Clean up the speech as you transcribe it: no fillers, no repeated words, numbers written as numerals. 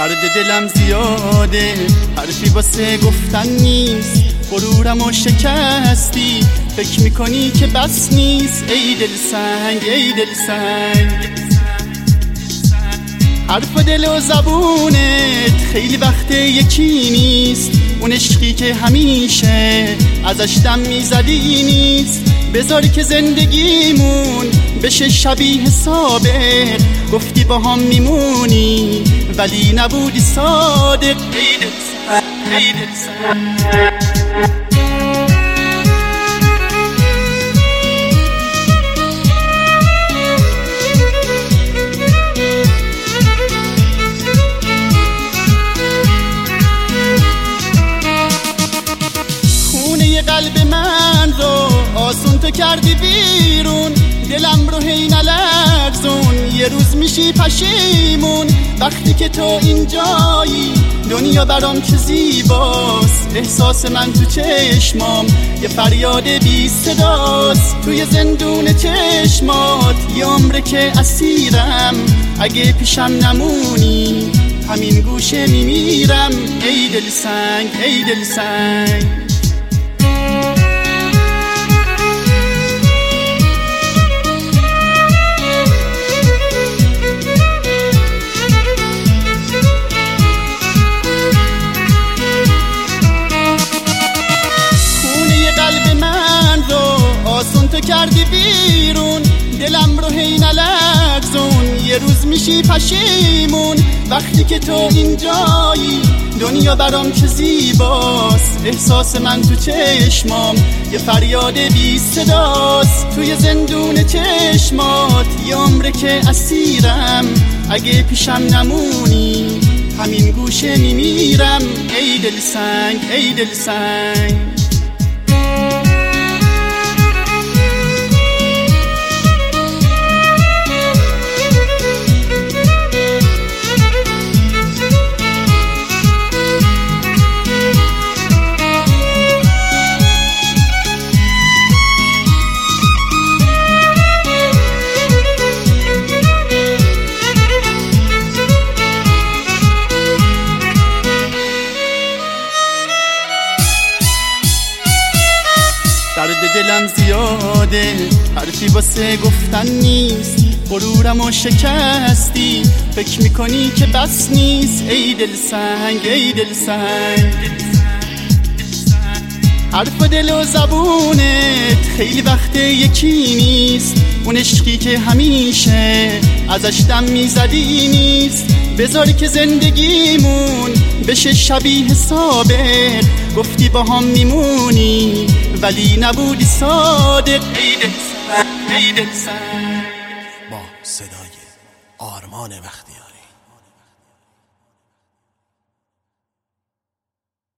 درد دلم زیاده، حرفی واسه گفتن نیست، غرورم و شکستی، فکر میکنی که بس نیست. ای دل سنگ، ای دل سنگ، حرف دل و زبونت خیلی وقت یکی نیست. اون عشقی که همیشه ازش دم میزدی نیست. بذاری که زندگیمون بشه شبیه سابق، گفتی با هم میمونی ولی نبودی صادق. ای دل سنگ، ای دل سنگ، قلب من رو آسون تو کردی بیرون، دلم رو هی نلرزون، یه روز میشی پشیمون. وقتی که تو اینجایی دنیا برام چه زیباست، احساس من تو چشمام یه فریاد بی صداست. توی زندون چشمات یه عمره که اسیرم، اگه پیشم نمونی همین گوشه میمیرم. ای دل سنگ، ای دل سنگ، تو کردی بیرون، دلم رو هی نلرزون، یه روز میشی پشیمون. وقتی که تو اینجایی دنیا برام چه زیباست، احساس من تو چشمام یه فریاد بی صداست. توی زندون چشمات یه عمره که اسیرم، اگه پیشم نمونی همین گوشه میمیرم. ای دل سنگ، ای دل سنگ، درد دلم زیاده، حرفی واسه گفتن نیست، غرورم و شکستی، فکر میکنی که بس نیست. ای دل سنگ، ای دل سنگ، حرف دل و زبونت خیلی وقت یکی نیست. اون عشقی که همیشه ازش دم میزدی نیست. بذاری که زندگیمون بشه شبیه سابق، گفتی با هم میمونی ولی نبودی صادق. ای دل سنگ، ای دل سنگ، با صدای آرمان وقت